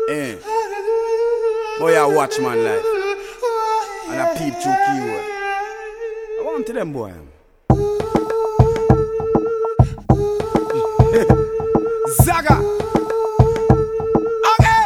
Eh. Boy, I watch man life. And I peep through keyword. I want to them boy. Zaga. Okay.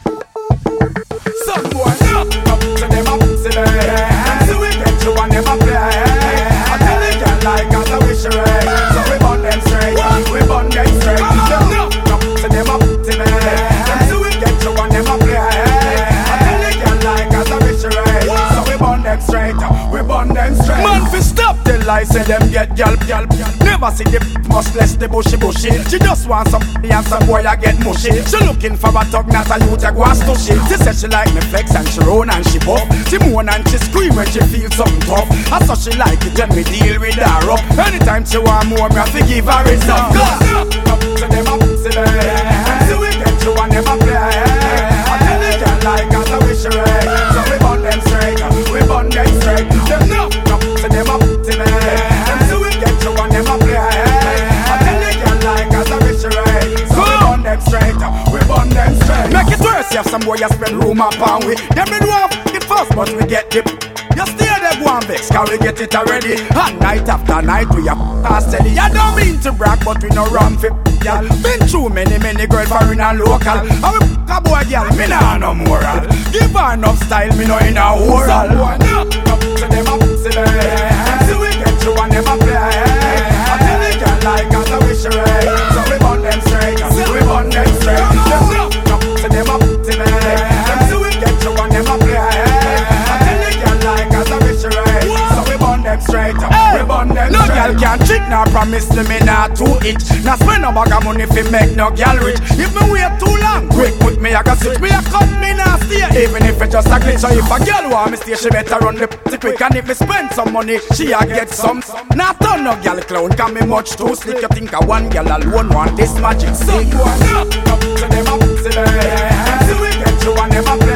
Some boy up to them up to them. So we get you and never play. I tell the girl like as I wish her. So we burn them straight. We burn them straight. Up to them up to them. So we get you and never play. I tell the girl like as I wish her. So we burn them straight. We burn them straight. Man, fi stop the lies and them get gal. Never see the much less the bushy. She just want somebody and some boy I get mushy. She looking for a thug, not a youth that wants to shit. She said she like me flex and she run and she buff. She moan and she scream when she feel something tough. I saw she like it when me deal with her up. Anytime she want more, me have to give her enough. Up to them, up to them. So we get you and never play. I tell the girl like as I wish her. So we burn them straight. We burn them straight. Up to them, up to them. So we get you and never play. I tell the girl like as I wish her. So we burn them straight. We burn them straight. Make it worse, you have some boy you spend room upon we. Them we do have it first, but we get the. You stay there, go and vex, can we get it already? And night after night we are past steady. I don't mean to brag, but we no run for y'all. Been through many girls foreign and local. And we a boy girl, me nah no moral. Give her enough style, me no in a oral. Up to them, up to them. So we get you and never play. I tell the girl like as I wish her. So we burn them straight, we burn them straight. Up to them, up to them. So we get you and never play. So we burn them straight, we burn them no straight. No girl can trick, nor promise me not to itch. Now spend no bag of money fi make no girl rich. If me wait too long, quick with me I can switch. Me a cut, me not stay, even if it's just a glitch. So if a girl want me stay, she better run the quick. And if me spend some money, she a get some. Now turn no girl clown, can me much too slick. You think a one girl alone want this magic stick? Up to them, up to them. So we get you and never